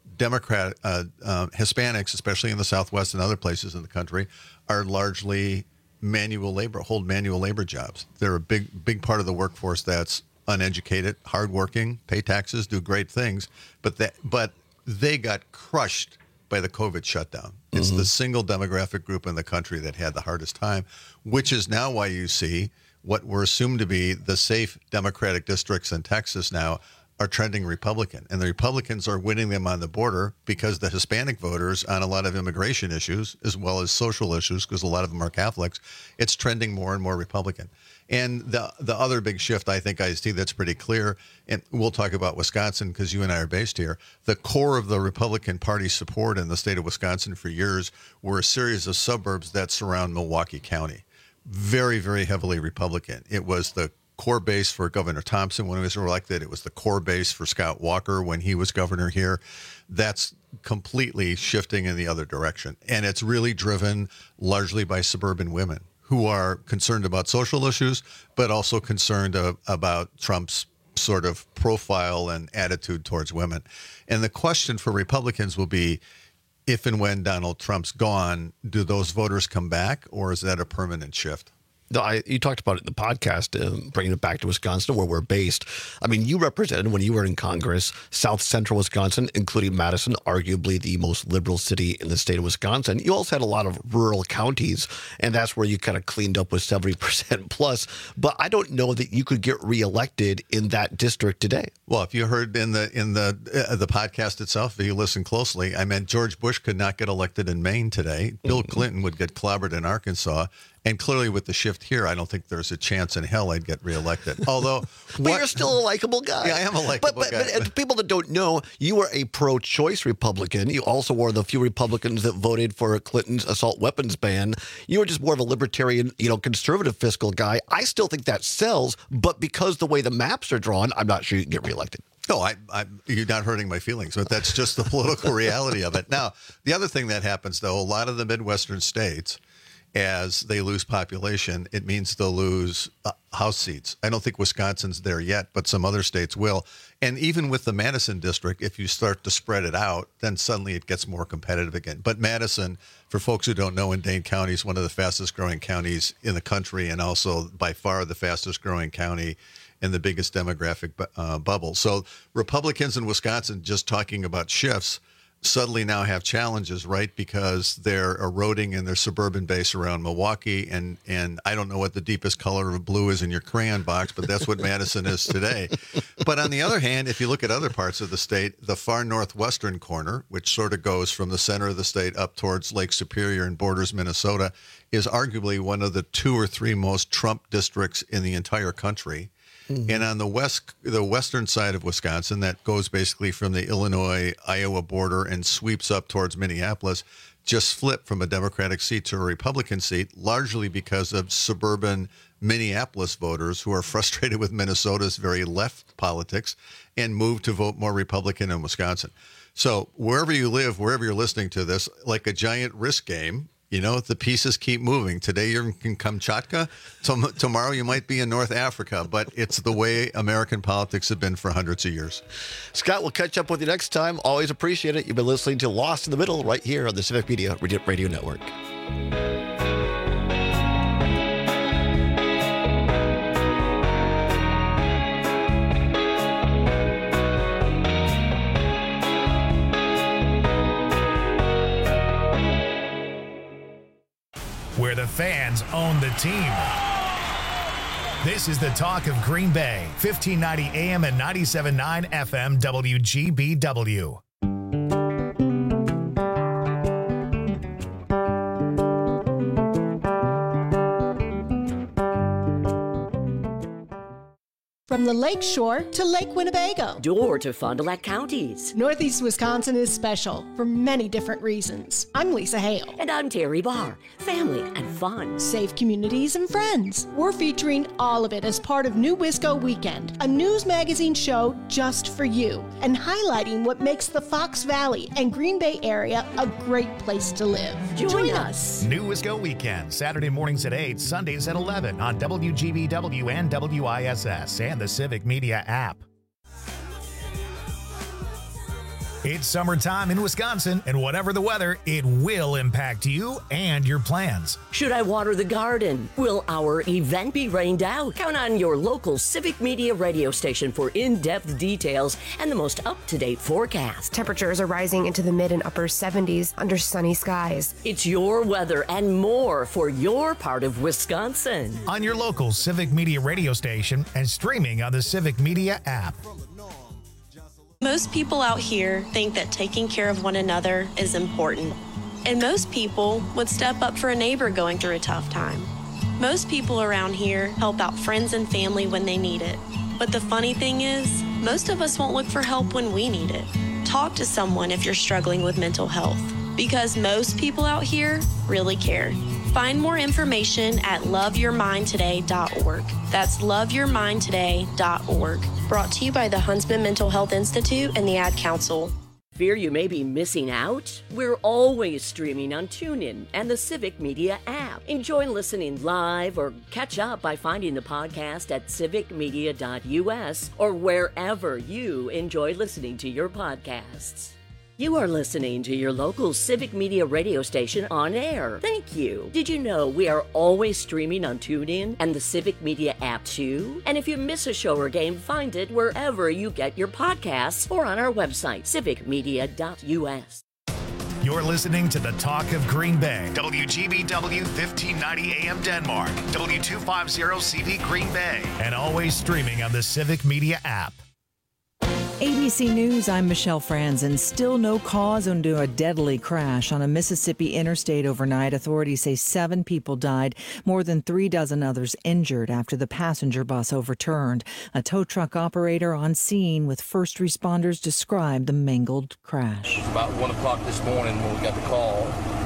Hispanics, especially in the Southwest and other places in the country, are largely hold manual labor jobs. They're a big part of the workforce that's uneducated, hardworking, pay taxes, do great things, but they got crushed by the COVID shutdown. It's the single demographic group in the country that had the hardest time, which is now why you see what were assumed to be the safe Democratic districts in Texas now are trending Republican. And the Republicans are winning them on the border because the Hispanic voters on a lot of immigration issues, as well as social issues, because a lot of them are Catholics, it's trending more and more Republican. And the other big shift I think I see that's pretty clear, and we'll talk about Wisconsin because you and I are based here, the core of the Republican Party support in the state of Wisconsin for years were a series of suburbs that surround Milwaukee County. Very, very heavily Republican. It was the core base for Governor Thompson when he was elected. It was the core base for Scott Walker when he was governor here. That's completely shifting in the other direction. And it's really driven largely by suburban women who are concerned about social issues, but also concerned about Trump's sort of profile and attitude towards women. And the question for Republicans will be, if and when Donald Trump's gone, do those voters come back, or is that a permanent shift? You talked about it in the podcast, bringing it back to Wisconsin, where we're based. I mean, you represented, when you were in Congress, South Central Wisconsin, including Madison, arguably the most liberal city in the state of Wisconsin. You also had a lot of rural counties, and that's where you kind of cleaned up with 70% plus. But I don't know that you could get reelected in that district today. Well, if you heard in the podcast itself, if you listen closely, I meant George Bush could not get elected in Maine today. Bill Clinton would get clobbered in Arkansas. And clearly with the shift here, I don't think there's a chance in hell I'd get reelected. Although, but you're still a likable guy. Yeah, I am a likable guy. But people that don't know, you were a pro-choice Republican. You also were the few Republicans that voted for Clinton's assault weapons ban. You were just more of a libertarian, conservative fiscal guy. I still think that sells, but because the way the maps are drawn, I'm not sure you can get reelected. No, you're not hurting my feelings, but that's just the political reality of it. Now, the other thing that happens, though, a lot of the Midwestern states, as they lose population, it means they'll lose House seats. I don't think Wisconsin's there yet, but some other states will. And even with the Madison district, if you start to spread it out, then suddenly it gets more competitive again. But Madison, for folks who don't know, in Dane County is one of the fastest growing counties in the country, and also by far the fastest growing county and the biggest demographic bubble. So Republicans in Wisconsin, just talking about shifts, suddenly now have challenges, right? Because they're eroding in their suburban base around Milwaukee. And I don't know what the deepest color of blue is in your crayon box, but that's what Madison is today. But on the other hand, if you look at other parts of the state, the far northwestern corner, which sort of goes from the center of the state up towards Lake Superior and borders Minnesota, is arguably one of the 2 or 3 most Trump districts in the entire country. And on the western side of Wisconsin, that goes basically from the Illinois-Iowa border and sweeps up towards Minneapolis, just flipped from a Democratic seat to a Republican seat, largely because of suburban Minneapolis voters who are frustrated with Minnesota's very left politics and moved to vote more Republican in Wisconsin. So wherever you live, wherever you're listening to this, like a giant risk game, you know, the pieces keep moving. Today you're in Kamchatka. Tomorrow you might be in North Africa. But it's the way American politics have been for hundreds of years. Scott, we'll catch up with you next time. Always appreciate it. You've been listening to Lost in the Middle right here on the Civic Media Radio Network. Where the fans own the team. This is the talk of Green Bay, 1590 AM and 97.9 FM WGBW. From the Lake Shore to Lake Winnebago. Door to Fond du Lac counties. Northeast Wisconsin is special for many different reasons. I'm Lisa Hale. And I'm Terry Barr. Family and fun. Safe communities and friends. We're featuring all of it as part of New Wisco Weekend, a news magazine show just for you, and highlighting what makes the Fox Valley and Green Bay area a great place to live. Join us. New Wisco Weekend, Saturday mornings at 8, Sundays at 11 on WGBW and WISS and the Civic Media app. It's summertime in Wisconsin, and whatever the weather, it will impact you and your plans. Should I water the garden? Will our event be rained out? Count on your local Civic Media radio station for in-depth details and the most up-to-date forecast. Temperatures are rising into the mid and upper 70s under sunny skies. It's your weather and more for your part of Wisconsin. On your local Civic Media radio station and streaming on the Civic Media app. Most people out here think that taking care of one another is important. And most people would step up for a neighbor going through a tough time. Most people around here help out friends and family when they need it. But the funny thing is, most of us won't look for help when we need it. Talk to someone if you're struggling with mental health, because most people out here really care. Find more information at loveyourmindtoday.org. That's loveyourmindtoday.org. Brought to you by the Huntsman Mental Health Institute and the Ad Council. Fear you may be missing out? We're always streaming on TuneIn and the Civic Media app. Enjoy listening live or catch up by finding the podcast at civicmedia.us or wherever you enjoy listening to your podcasts. You are listening to your local Civic Media radio station on air. Thank you. Did you know we are always streaming on TuneIn and the Civic Media app too? And if you miss a show or game, find it wherever you get your podcasts or on our website, civicmedia.us. You're listening to the Talk of Green Bay, WGBW 1590 AM Denmark, W250 CV Green Bay, and always streaming on the Civic Media app. ABC News, I'm Michelle Franzen. Still no cause into a deadly crash on a Mississippi interstate overnight. Authorities say 7 people died, more than 36 others injured after the passenger bus overturned. A tow truck operator on scene with first responders described the mangled crash. It was about 1 o'clock this morning when we got the call,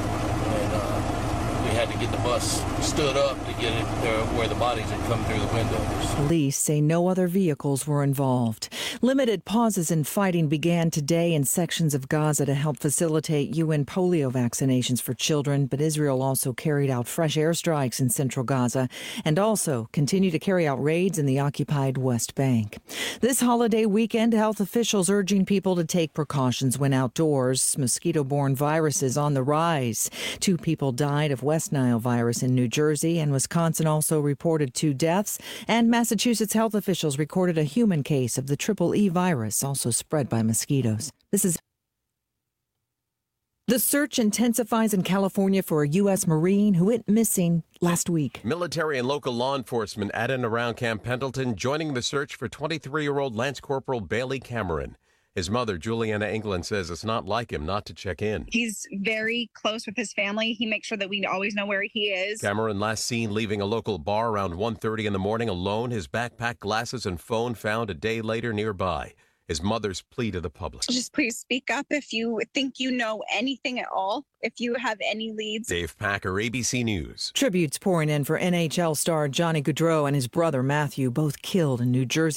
and we had to get the bus stood up to get it where the bodies had come through the windows. Police say no other vehicles were involved. Limited pauses in fighting began today in sections of Gaza to help facilitate UN polio vaccinations for children, but Israel also carried out fresh airstrikes in central Gaza and also continue to carry out raids in the occupied West Bank. This holiday weekend, health officials urging people to take precautions when outdoors. Mosquito-borne viruses on the rise. 2 people died of West Nile virus in New Jersey, and Wisconsin also reported 2 deaths, and Massachusetts health officials recorded a human case of the Triple E virus, also spread by mosquitoes. The search intensifies in California for a U.S. Marine who went missing last week. Military and local law enforcement at and around Camp Pendleton joining the search for 23-year-old Lance Corporal Bailey Cameron. His mother, Juliana England, says it's not like him not to check in. He's very close with his family. He makes sure that we always know where he is. Cameron last seen leaving a local bar around 1:30 in the morning alone. His backpack, glasses, and phone found a day later nearby. His mother's plea to the public. Just please speak up if you think you know anything at all, if you have any leads. Dave Packer, ABC News. Tributes pouring in for NHL star Johnny Gaudreau and his brother Matthew, both killed in New Jersey.